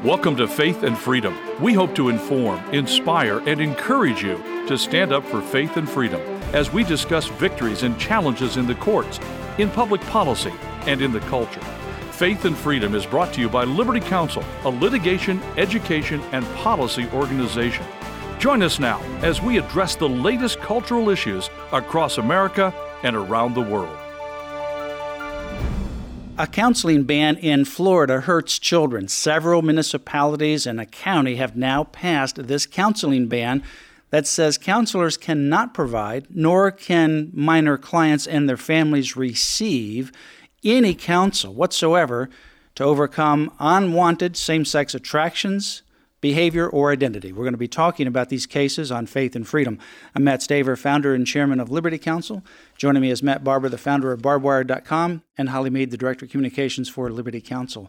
Welcome to Faith and Freedom. We hope to inform, inspire, and encourage you to stand up for faith and freedom as we discuss victories and challenges in the courts, in public policy, and in the culture. Faith and Freedom is brought to you by Liberty Counsel, a litigation, education, and policy organization. Join us now as we address the latest cultural issues across America and around the world. A counseling ban in Florida hurts children. Several municipalities and a county have now passed this counseling ban that says counselors cannot provide, nor can minor clients and their families receive any counsel whatsoever to overcome unwanted same-sex attractions, behavior, or identity. We're going to be talking about these cases on Faith and Freedom. I'm Matt Staver, founder and chairman of Liberty Counsel. Joining me is Matt Barber, the founder of barbedwire.com, and Holly Mead, the director of communications for Liberty Counsel.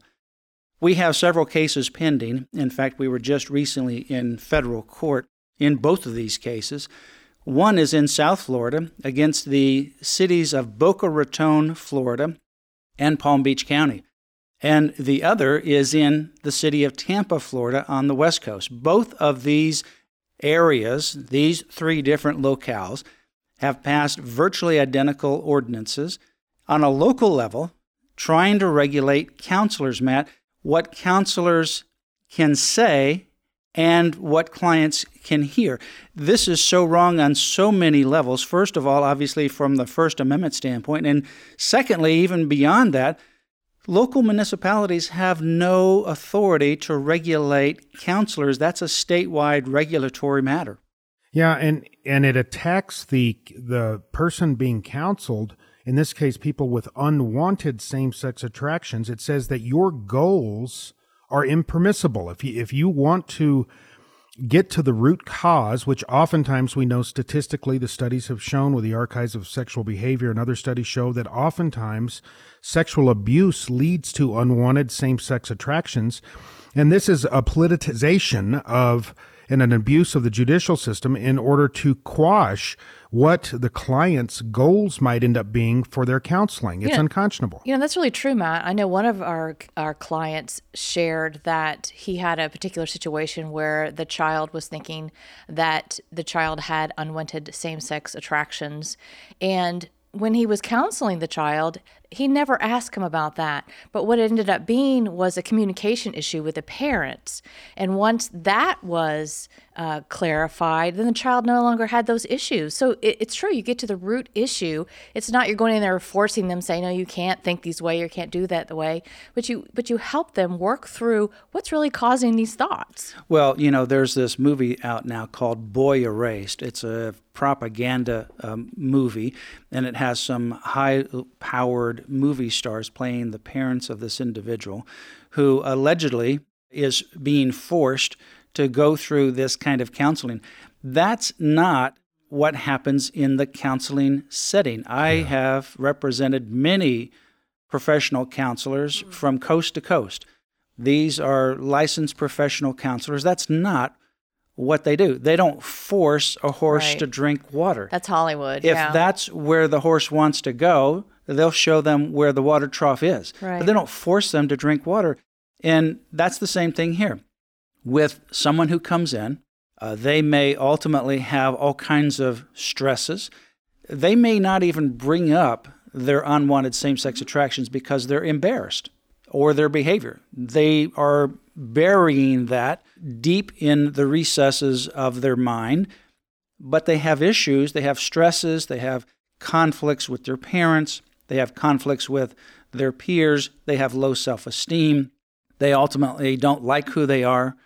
We have several cases pending. In fact, we were just recently in federal court in both of these cases. One is in South Florida against the cities of Boca Raton, Florida, and Palm Beach County. And the other is in the city of Tampa, Florida, on the West Coast. Both of these areas, these three different locales, have passed virtually identical ordinances on a local level, trying to regulate counselors, Matt, what counselors can say and what clients can hear. This is so wrong on so many levels. First of all, obviously, from the First Amendment standpoint. And secondly, even beyond that, local municipalities have no authority to regulate counselors. That's a statewide regulatory matter. Yeah, and it attacks the person being counseled, in this case, people with unwanted same-sex attractions. It says that your goals are impermissible. If you want to get to the root cause, which oftentimes we know statistically the studies have shown with the Archives of Sexual Behavior and other studies show that oftentimes sexual abuse leads to unwanted same-sex attractions. And this is a politicization of and an abuse of the judicial system in order to quash what the client's goals might end up being for their counseling. It's unconscionable. That's really true, Matt. I know one of our clients shared that he had a particular situation where the child was thinking that the child had unwanted same-sex attractions. And when he was counseling the child, he never asked him about that. But what it ended up being was a communication issue with the parents. And once that was clarified, then the child no longer had those issues. So it's true, you get to the root issue. It's not you're going in there forcing them, saying, no, you can't think this way, you can't do that the way. But you help them work through what's really causing these thoughts. Well, there's this movie out now called Boy Erased. It's a propaganda movie, and it has some high-powered movie stars playing the parents of this individual who allegedly is being forced to go through this kind of counseling. That's not what happens in the counseling setting. I have represented many professional counselors from coast to coast. These are licensed professional counselors. That's not what they do. They don't force a horse to drink water. That's Hollywood. If that's where the horse wants to go, they'll show them where the water trough is. Right. But they don't force them to drink water. And that's the same thing here. With someone who comes in, they may ultimately have all kinds of stresses. They may not even bring up their unwanted same-sex attractions because they're embarrassed or their behavior. They are burying that deep in the recesses of their mind, but they have issues, they have stresses, they have conflicts with their parents, they have conflicts with their peers, they have low self-esteem, they ultimately don't like who they are,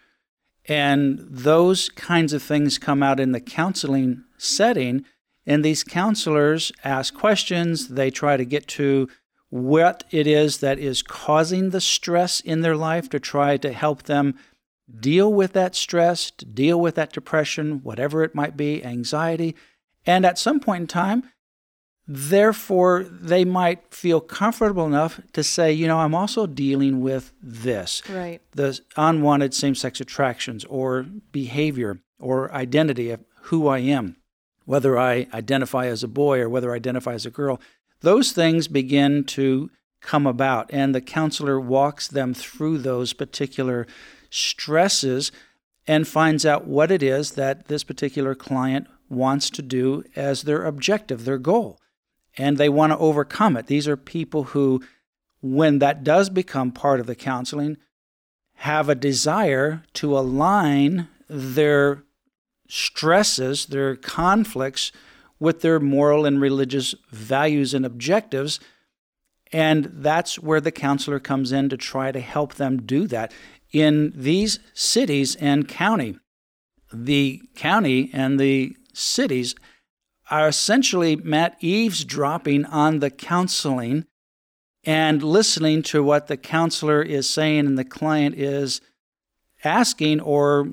and those kinds of things come out in the counseling setting, and these counselors ask questions, they try to get to what it is that is causing the stress in their life to try to help them deal with that stress, to deal with that depression, whatever it might be, anxiety. And at some point in time, therefore, they might feel comfortable enough to say, I'm also dealing with this. Right. The unwanted same-sex attractions or behavior or identity of who I am, whether I identify as a boy or whether I identify as a girl. Those things begin to come about, and the counselor walks them through those particular stresses and finds out what it is that this particular client wants to do as their objective, their goal. And they want to overcome it. These are people who, when that does become part of the counseling, have a desire to align their stresses, their conflicts, with their moral and religious values and objectives. And that's where the counselor comes in to try to help them do that. In these cities and county, the county and the cities are essentially, Matt, eavesdropping on the counseling and listening to what the counselor is saying and the client is asking or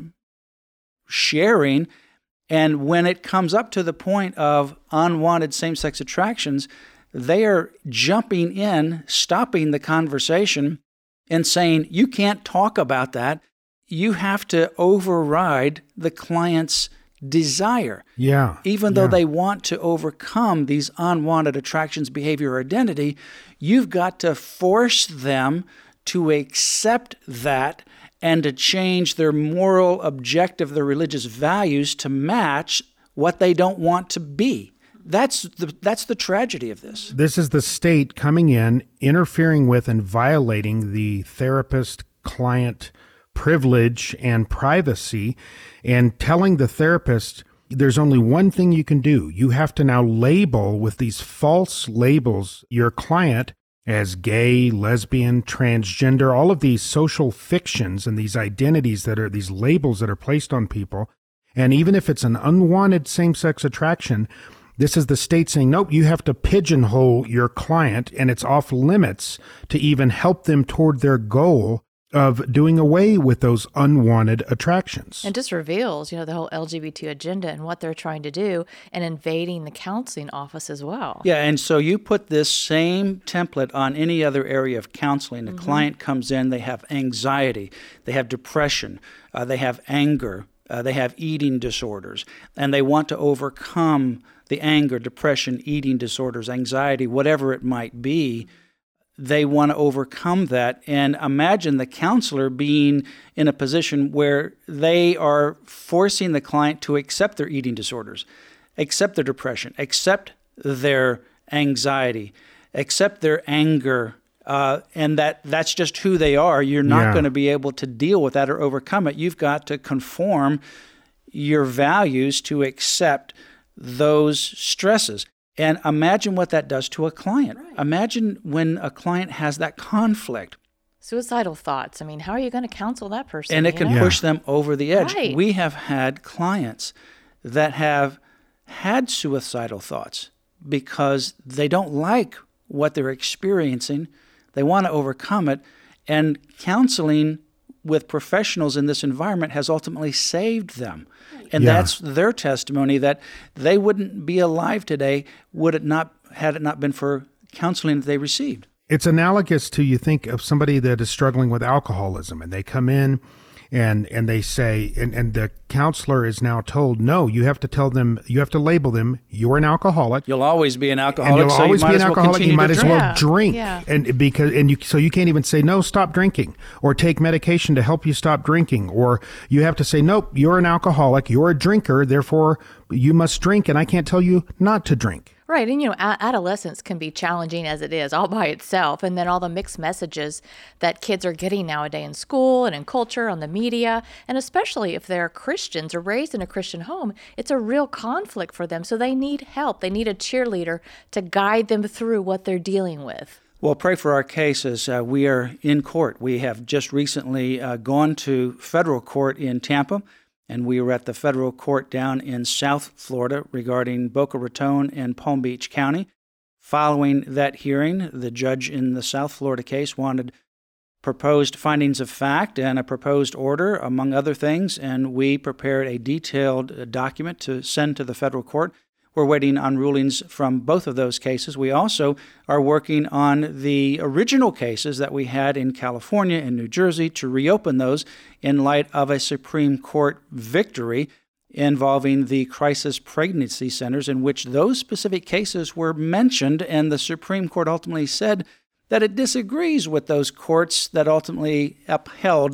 sharing. And when it comes up to the point of unwanted same-sex attractions, they are jumping in, stopping the conversation, and saying, you can't talk about that. You have to override the client's desire. Yeah. Even though they want to overcome these unwanted attractions, behavior, or identity, you've got to force them to accept that and to change their moral objective, their religious values to match what they don't want to be. That's the tragedy of this. This is the state coming in, interfering with and violating the therapist-client privilege and privacy, and telling the therapist there's only one thing you can do. You have to now label with these false labels your client as gay, lesbian, transgender, all of these social fictions and these identities that are these labels that are placed on people. And even if it's an unwanted same-sex attraction, this is the state saying, nope, you have to pigeonhole your client, and it's off limits to even help them toward their goal of doing away with those unwanted attractions. And just reveals, the whole LGBT agenda and what they're trying to do and invading the counseling office as well. Yeah, and so you put this same template on any other area of counseling. The client comes in, they have anxiety, they have depression, they have anger, they have eating disorders, and they want to overcome the anger, depression, eating disorders, anxiety, whatever it might be. They want to overcome that. And imagine the counselor being in a position where they are forcing the client to accept their eating disorders, accept their depression, accept their anxiety, accept their anger, and that's just who they are. You're not going to be able to deal with that or overcome it. You've got to conform your values to accept those stresses. And imagine what that does to a client. Right. Imagine when a client has that conflict. Suicidal thoughts. I mean, how are you going to counsel that person? And it can push them over the edge. Right. We have had clients that have had suicidal thoughts because they don't like what they're experiencing. They want to overcome it. And counseling with professionals in this environment has ultimately saved them. And that's their testimony that they wouldn't be alive today had it not been for counseling that they received. It's analogous to, you think of somebody that is struggling with alcoholism, and they come in and they say, and the counselor is now told, no, you have to tell them, you have to label them, you're an alcoholic. You'll always be an alcoholic. And you'll always be an alcoholic. You might as well drink. Yeah. So you can't even say, no, stop drinking, or take medication to help you stop drinking. Or you have to say, nope, you're an alcoholic, you're a drinker, therefore you must drink, and I can't tell you not to drink. Right. And, adolescence can be challenging as it is all by itself. And then all the mixed messages that kids are getting nowadays in school and in culture, on the media, and especially if they're Christians or raised in a Christian home, it's a real conflict for them. So they need help. They need a cheerleader to guide them through what they're dealing with. Well, pray for our cases. We are in court. We have just recently gone to federal court in Tampa. And we were at the federal court down in South Florida regarding Boca Raton and Palm Beach County. Following that hearing, the judge in the South Florida case wanted proposed findings of fact and a proposed order, among other things, and we prepared a detailed document to send to the federal court. We're waiting on rulings from both of those cases. We also are working on the original cases that we had in California and New Jersey to reopen those in light of a Supreme Court victory involving the crisis pregnancy centers, in which those specific cases were mentioned, and the Supreme Court ultimately said that it disagrees with those courts that ultimately upheld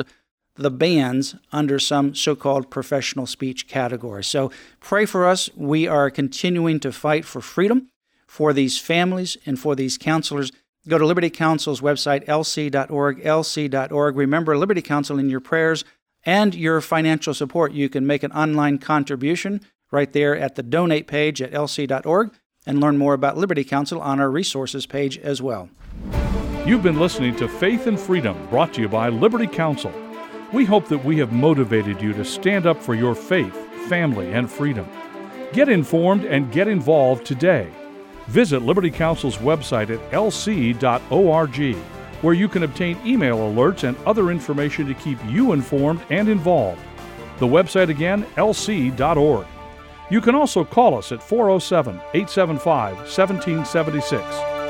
the bans under some so-called professional speech category. So pray for us. We are continuing to fight for freedom for these families and for these counselors. Go to Liberty Counsel's website, lc.org, lc.org. Remember Liberty Counsel in your prayers and your financial support. You can make an online contribution right there at the donate page at lc.org and learn more about Liberty Counsel on our resources page as well. You've been listening to Faith and Freedom, brought to you by Liberty Counsel. We hope that we have motivated you to stand up for your faith, family, and freedom. Get informed and get involved today. Visit Liberty Counsel's website at lc.org, where you can obtain email alerts and other information to keep you informed and involved. The website again, lc.org. You can also call us at 407-875-1776.